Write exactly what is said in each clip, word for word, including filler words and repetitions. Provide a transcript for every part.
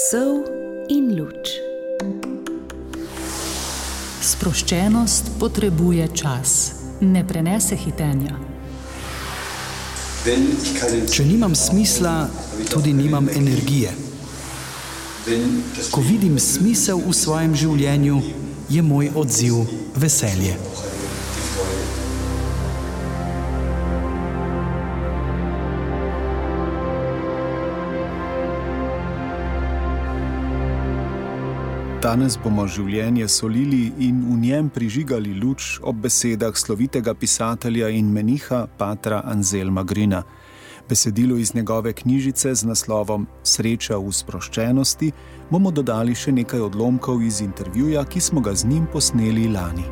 Sol in luč. Sproščenost potrebuje čas, ne prenese hitenja. Če nimam smisla, tudi nimam energije. Ko vidim smisel v svojem življenju, je moj odziv veselje. Danes bomo življenje solili in v njem prižigali luč ob besedah slovitega pisatelja in meniha patra Anselma Grina. Besedilo iz njegove knjižice z naslovom Sreča v sproščenosti bomo dodali še nekaj odlomkov iz intervjuja, ki smo ga z njim posneli lani.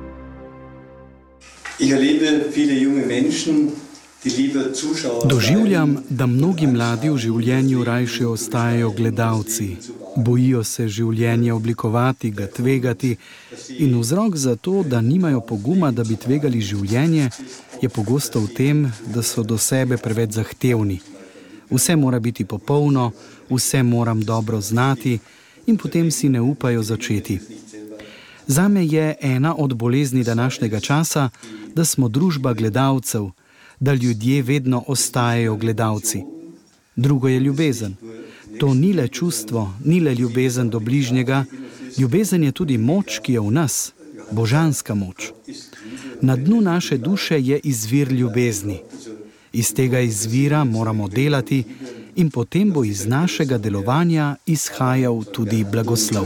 Doživljam, da mnogi mladi v življenju rajše ostajajo gledalci. Bojijo se življenje oblikovati, ga tvegati in vzrok za to, da nimajo poguma, da bi tvegali življenje, je pogosto v tem, da so do sebe preveč zahtevni. Vse mora biti popolno, vse moram dobro znati in potem si ne upajo začeti. Zame je ena od bolezni današnjega časa, da smo družba gledalcev, da ljudje vedno ostajajo gledalci. Drugo je ljubezen. To ni le čustvo, ni le ljubezen do bližnjega, ljubezen je tudi moč, ki je v nas, božanska moč. Na dnu naše duše je izvir ljubezni. Iz tega izvira moramo delati in potem bo iz našega delovanja izhajal tudi blagoslov.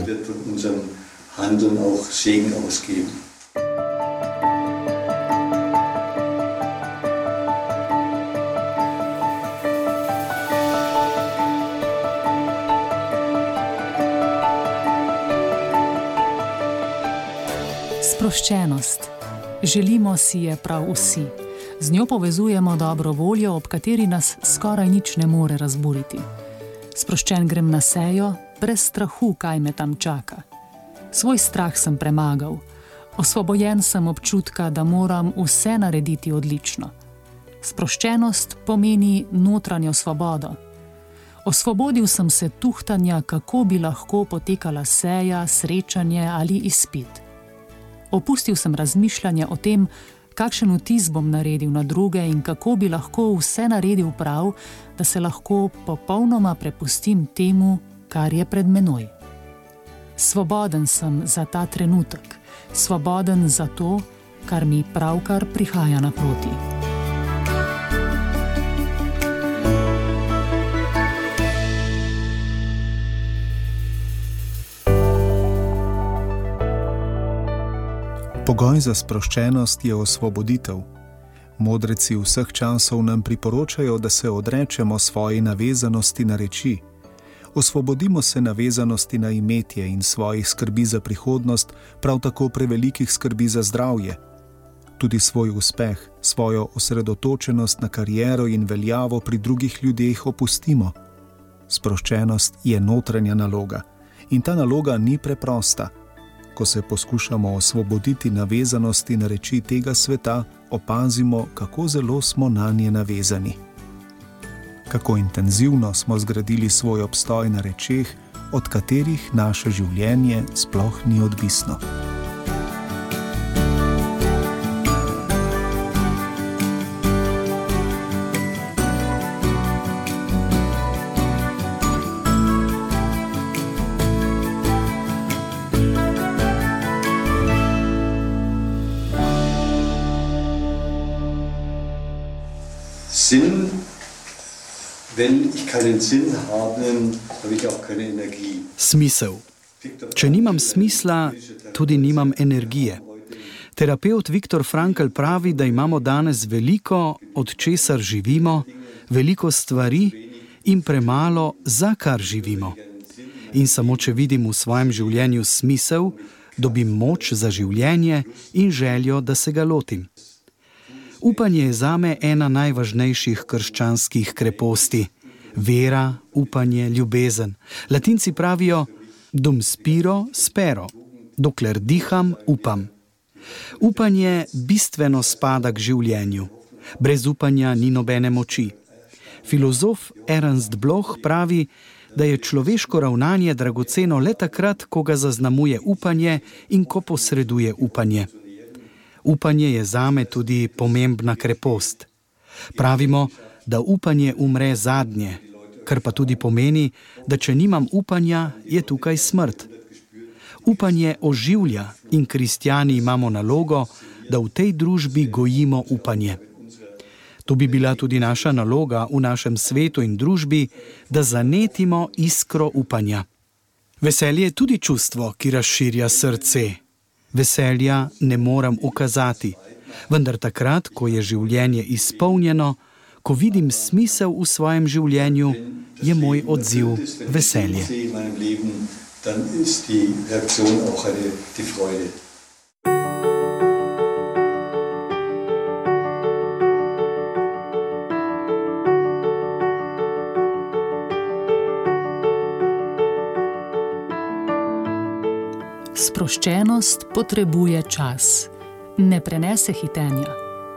Sproščenost. Želimo si je prav vsi. Z njo povezujemo dobro voljo, ob kateri nas skoraj nič ne more razburiti. Sproščen grem na sejo, brez strahu, kaj me tam čaka. Svoj strah sem premagal. Osvobojen sem občutka, da moram vse narediti odlično. Sproščenost pomeni notranjo svobodo. Osvobodil sem se tuhtanja, kako bi lahko potekala seja, srečanje ali izpit. Opustil sem razmišljanje o tem, kakšen vtis bom naredil na druge in kako bi lahko vse naredil prav, da se lahko popolnoma prepustim temu, kar je pred menoj. Svoboden sem za ta trenutek, svoboden za to, kar mi pravkar prihaja naproti. Pogoj za sproščenost je osvoboditev. Modreci vseh časov nam priporočajo, da se odrečemo svoji navezanosti na reči. Osvobodimo se navezanosti na imetje in svojih skrbi za prihodnost, prav tako prevelikih skrbi za zdravje. Tudi svoj uspeh, svojo osredotočenost na kariero in veljavo pri drugih ljudeh opustimo. Sproščenost je notranja naloga in ta naloga ni preprosta. Ko se poskušamo osvoboditi navezanosti na reči tega sveta, opazimo, kako zelo smo nanje navezani. Kako intenzivno smo zgradili svoj obstoj na rečeh, od katerih naše življenje sploh ni odvisno. Sinn, wenn ich keinen Sinn habe, habe ich auch keine Energie. Smisel. Če nimam smisla, tudi nimam energije. Terapeut Viktor Frankl pravi, da imamo danes veliko, od česar živimo, veliko stvari in premalo, za kar živimo. In samo če vidim v svojem življenju smisel, dobim moč za življenje in željo, da se ga lotim. Upanje je zame ena najvažnejših krščanskih kreposti. Vera, upanje, ljubezen. Latinci pravijo dum spiro, spero. Dokler diham, upam. Upanje bistveno spada k življenju. Brez upanja ni nobene moči. Filozof Ernst Bloch pravi, da je človeško ravnanje dragoceno le takrat, ko ga zaznamuje upanje in ko posreduje upanje. Upanje je zame tudi pomembna krepost. Pravimo, da upanje umre zadnje, kar pa tudi pomeni, da če nimam upanja, je tukaj smrt. Upanje oživlja in kristjani imamo nalogo, da v tej družbi gojimo upanje. To bi bila tudi naša naloga v našem svetu in družbi, da zanetimo iskro upanja. Veselje je tudi čustvo, ki razširja srce. Veselja ne moram ukazati, vendar takrat, ko je življenje izpolnjeno, ko vidim smisel v svojem življenju, je moj odziv veselje. Dann ist die Reaktion auch eine, die Freude. Sproščenost potrebuje čas, ne prenese hitenja.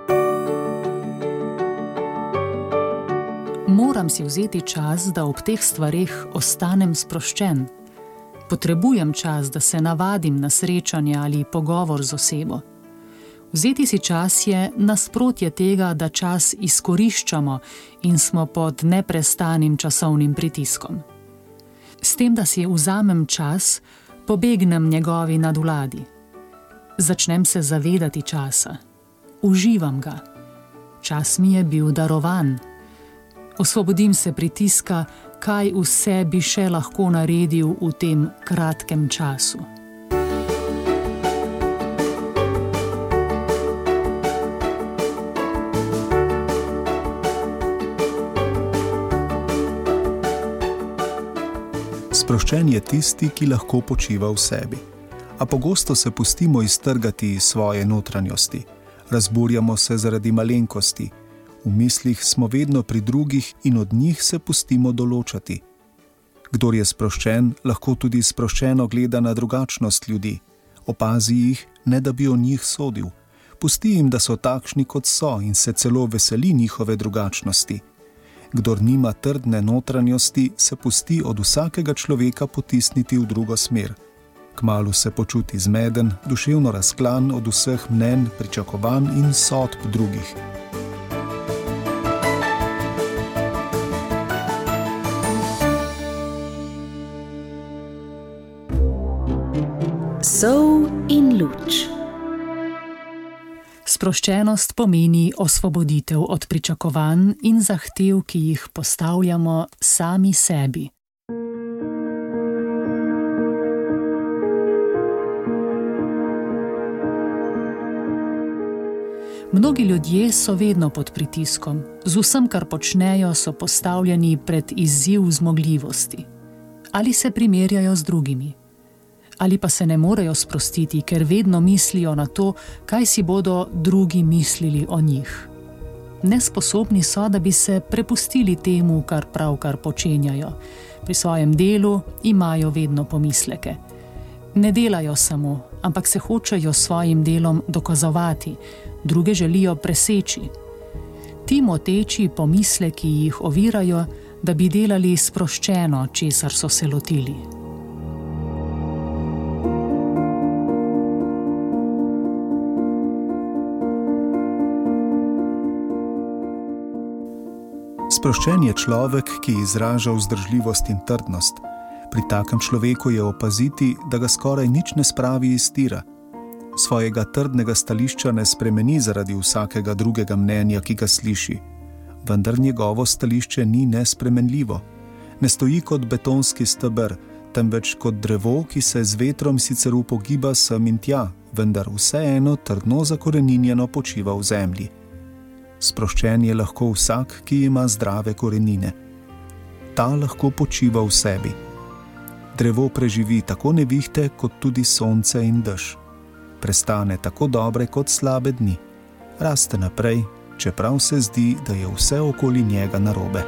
Moram si vzeti čas, da ob teh stvareh ostanem sproščen. Potrebujem čas, da se navadim na srečanje ali pogovor z osebo. Vzeti si čas je nasprotje tega, da čas izkoriščamo in smo pod neprestanim časovnim pritiskom. S tem, da si vzamem čas, pobegnem njegovi nadvladi. Začnem se zavedati časa. Uživam ga. Čas mi je bil darovan. Osvobodim se pritiska, kaj vse bi še lahko naredil v tem kratkem času. Sproščen je tisti, ki lahko počiva v sebi. A pogosto se pustimo iztrgati iz svoje notranjosti. Razburjamo se zaradi malenkosti. V mislih smo vedno pri drugih in od njih se pustimo določati. Kdor je sproščen, lahko tudi sproščeno gleda na drugačnost ljudi. Opazi jih, ne da bi o njih sodil. Pusti jim, da so takšni, kot so, in se celo veseli njihove drugačnosti. Kdor nima trdne notranjosti, se pusti od vsakega človeka potisniti v drugo smer. Kmalu se počuti zmeden, duševno razklan od vseh mnenj, pričakovanj in sodb drugih. Sol in luč. Sproščenost pomeni osvoboditev od pričakovanj in zahtev, ki jih postavljamo sami sebi. Mnogi ljudje so vedno pod pritiskom. Z vsem, kar počnejo, so postavljeni pred izziv zmogljivosti. Ali se primerjajo z drugimi. Ali pa se ne morejo sprostiti, ker vedno mislijo na to, kaj si bodo drugi mislili o njih. Nesposobni so, da bi se prepustili temu, kar pravkar počenjajo. Pri svojem delu imajo vedno pomisleke. Ne delajo samo, ampak se hočejo s svojim delom dokazovati, druge želijo preseči. Ti moteči pomisleki jih ovirajo, da bi delali sproščeno, česar so se lotili. Sproščen je človek, ki izraža vzdržljivost in trdnost. Pri takem človeku je opaziti, da ga skoraj nič ne spravi iz tira. Svojega trdnega stališča ne spremeni zaradi vsakega drugega mnenja, ki ga sliši. Vendar njegovo stališče ni nespremenljivo. Ne stoji kot betonski steber, temveč kot drevo, ki se z vetrom sicer upogiba sem in tja, vendar vseeno trdno zakoreninjeno počiva v zemlji. Sproščen je lahko vsak, ki ima zdrave korenine. Ta lahko počiva v sebi. Drevo preživi tako nevihte, kot tudi sonce in dež. Prestane tako dobre kot slabe dni. Raste naprej, čeprav se zdi, da je vse okoli njega narobe.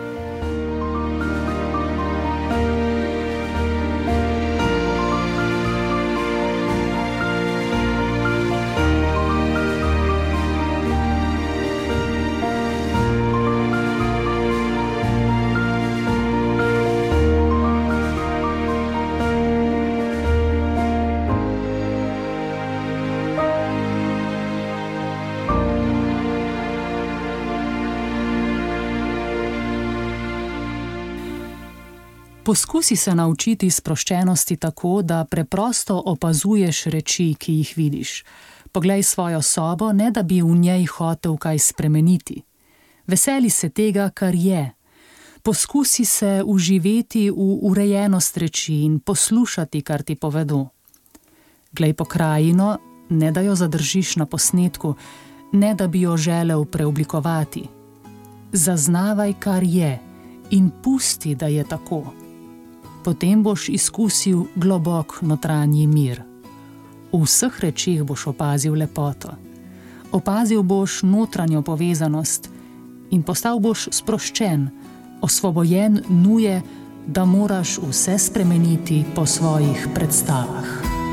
Poskusi se naučiti sproščenosti tako, da preprosto opazuješ reči, ki jih vidiš. Poglej svojo sobo, ne da bi v njej hotel kaj spremeniti. Veseli se tega, kar je. Poskusi se uživeti v urejenost reči in poslušati, kar ti povedo. Glej pokrajino, ne da jo zadržiš na posnetku, ne da bi jo želel preoblikovati. Zaznavaj, kar je, in pusti, da je tako. Potem boš izkusil globok notranji mir. V vseh rečih boš opazil lepoto. Opazil boš notranjo povezanost in postal boš sproščen, osvobojen nuje, da moraš vse spremeniti po svojih predstavah.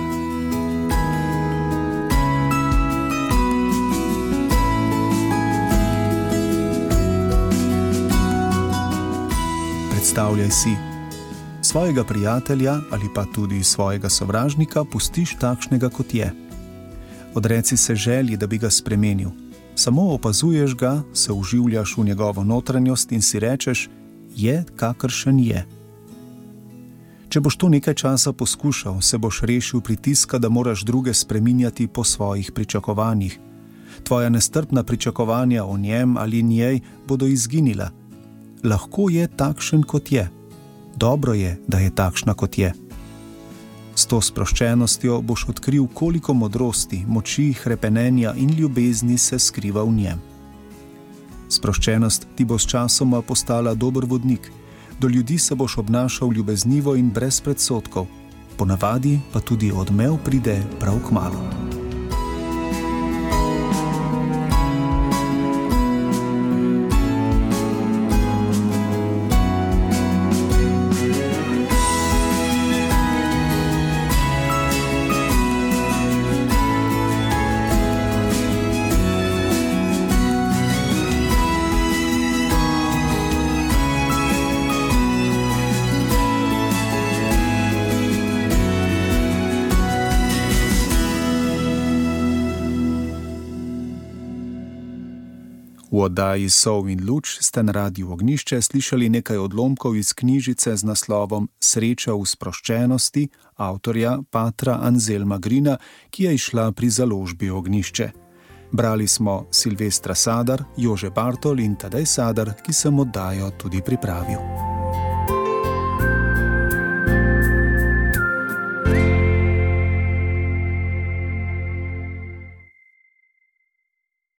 Predstavljaj si, svojega prijatelja ali pa tudi svojega sovražnika pustiš takšnega, kot je. Odreci se želji, da bi ga spremenil. Samo opazuješ ga, se vživljaš v njegovo notranjost in si rečeš, je, kakršen je. Če boš to nekaj časa poskušal, se boš rešil pritiska, da moraš druge spreminjati po svojih pričakovanjih. Tvoja nestrpna pričakovanja o njem ali njej bodo izginila. Lahko je takšen, kot je. Dobro je, da je takšna, kot je. S to sproščenostjo boš odkril, koliko modrosti, moči, hrepenenja in ljubezni se skriva v njem. Sproščenost ti bo s časoma postala dober vodnik, do ljudi se boš obnašal ljubeznivo in brez predsodkov, ponavadi pa tudi odmev pride prav kmalu. V oddaji Sol in luč ste na Radiu Ognjišče slišali nekaj odlomkov iz knjižice z naslovom Sreča v sproščenosti avtorja patra Anselma Grina, ki je izšla pri založbi Ognjišče. Brali smo Silvestra Sadar, Jože Bartol in Tadej Sadar, ki sem oddajo tudi pripravil.